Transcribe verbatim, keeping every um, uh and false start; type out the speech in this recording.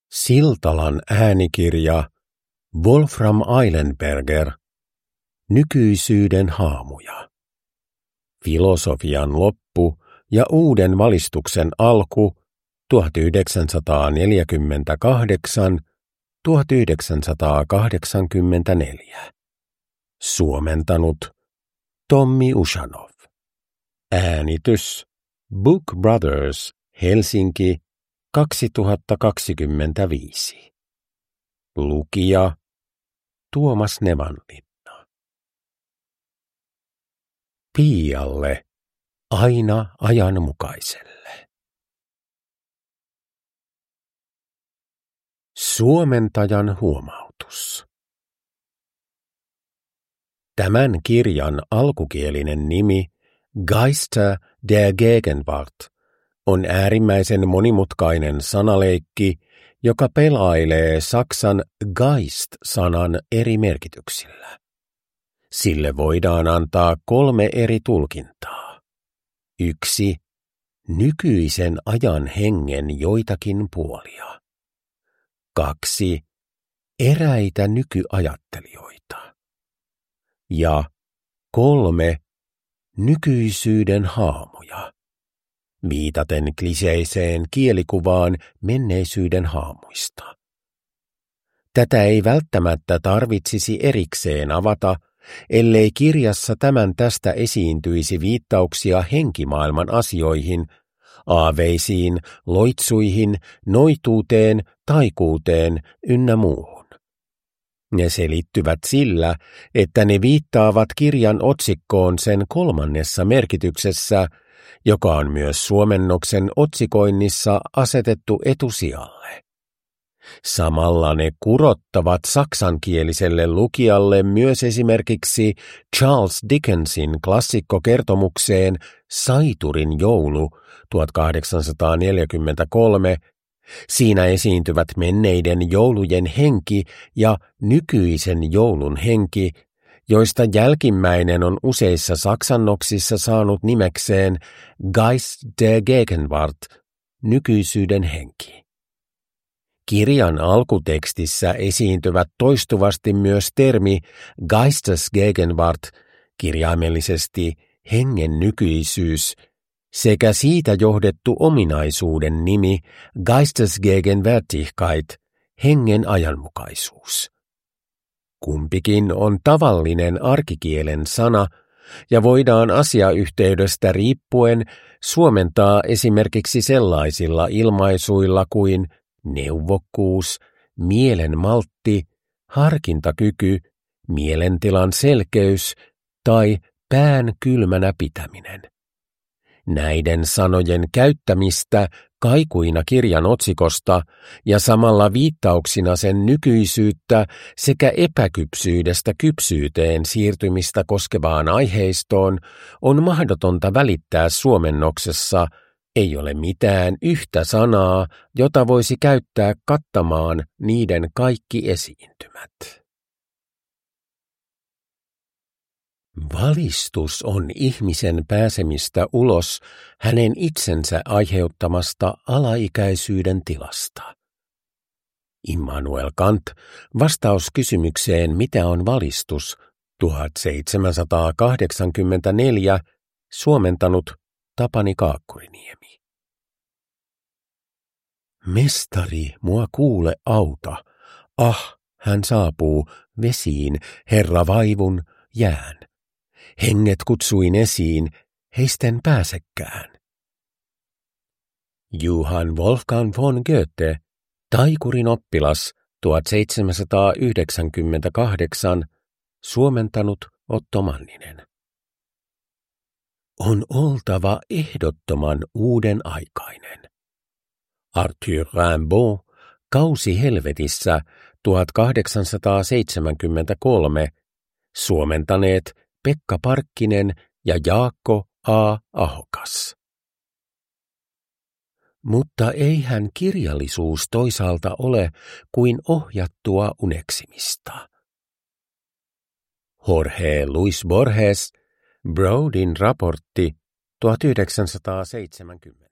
Siltalan äänikirja Wolfram Eilenberger, Nykyisyyden haamuja. Filosofian loppu ja uuden valistuksen alku tuhatyhdeksänsataaneljäkymmentäkahdeksan – tuhatyhdeksänsataakahdeksankymmentäneljä. Suomentanut Tommi Ushanov. Äänitys Book Brothers, Helsinki, kaksituhattakaksikymmentäviisi. Lukija Tuomas Nevanlinna. Piialle, aina ajanmukaiselle. Suomentajan huomautus. Tämän kirjan alkukielinen nimi Geister der Gegenwart on äärimmäisen monimutkainen sanaleikki, joka pelailee saksan Geist-sanan eri merkityksillä. Sille voidaan antaa kolme eri tulkintaa. Yksi, nykyisen ajan hengen joitakin puolia. Kaksi, eräitä nykyajattelijoita. Ja kolme, nykyisyyden haamuja, viitaten kliseiseen kielikuvaan menneisyyden haamuista. Tätä ei välttämättä tarvitsisi erikseen avata, ellei kirjassa tämän tästä esiintyisi viittauksia henkimaailman asioihin, aaveisiin, loitsuihin, noituuteen, taikuuteen ynnä muuhun. Ne selittyvät sillä, että ne viittaavat kirjan otsikkoon sen kolmannessa merkityksessä, joka on myös suomennoksen otsikoinnissa asetettu etusijalle. Samalla ne kurottavat saksankieliselle lukijalle myös esimerkiksi Charles Dickensin klassikkokertomukseen Saiturin joulu tuhatkahdeksansataaneljäkymmentäkolme. Siinä esiintyvät menneiden joulujen henki ja nykyisen joulun henki, joista jälkimmäinen on useissa saksannoksissa saanut nimekseen Geist der Gegenwart, nykyisyyden henki. Kirjan alkutekstissä esiintyvät toistuvasti myös termi Geistesgegenwart, kirjaimellisesti hengen nykyisyys, sekä siitä johdettu ominaisuuden nimi Geistesgegenwärtigkeit, hengen ajanmukaisuus. Kumpikin on tavallinen arkikielen sana ja voidaan asiayhteydestä riippuen suomentaa esimerkiksi sellaisilla ilmaisuilla kuin neuvokkuus, mielen maltti, harkintakyky, mielentilan selkeys tai pään kylmänä pitäminen. Näiden sanojen käyttämistä kaikuina kirjan otsikosta ja samalla viittauksina sen nykyisyyttä sekä epäkypsyydestä kypsyyteen siirtymistä koskevaan aiheistoon on mahdotonta välittää suomennoksessa. Ei ole mitään yhtä sanaa, jota voisi käyttää kattamaan niiden kaikki esiintymät. Valistus on ihmisen pääsemistä ulos hänen itsensä aiheuttamasta alaikäisyyden tilasta. Immanuel Kant, vastaus kysymykseen mitä on valistus, tuhatseitsemänsataakahdeksankymmentäneljä, suomentanut Tapani Kaakkuriniemi. Mestari, mua kuule auta. Ah, hän saapuu vesiin, Herra vaivun, jään. Henget kutsuin esiin, heisten pääsekään. Johann Wolfgang von Goethe, taikurin oppilas, tuhatseitsemänsataayhdeksänkymmentäkahdeksan, suomentanut Otto Manninen. On oltava ehdottoman uuden aikainen. Arthur Rimbaud, Kausi helvetissä, tuhatkahdeksansataaseitsemänkymmentäkolme, suomentaneet Pekka Parkkinen ja Jaakko A. Ahokas. Mutta eihän kirjallisuus toisaalta ole kuin ohjattua uneksimista. Jorge Luis Borges, Brodin raportti, tuhatyhdeksänsataaseitsemänkymmentä.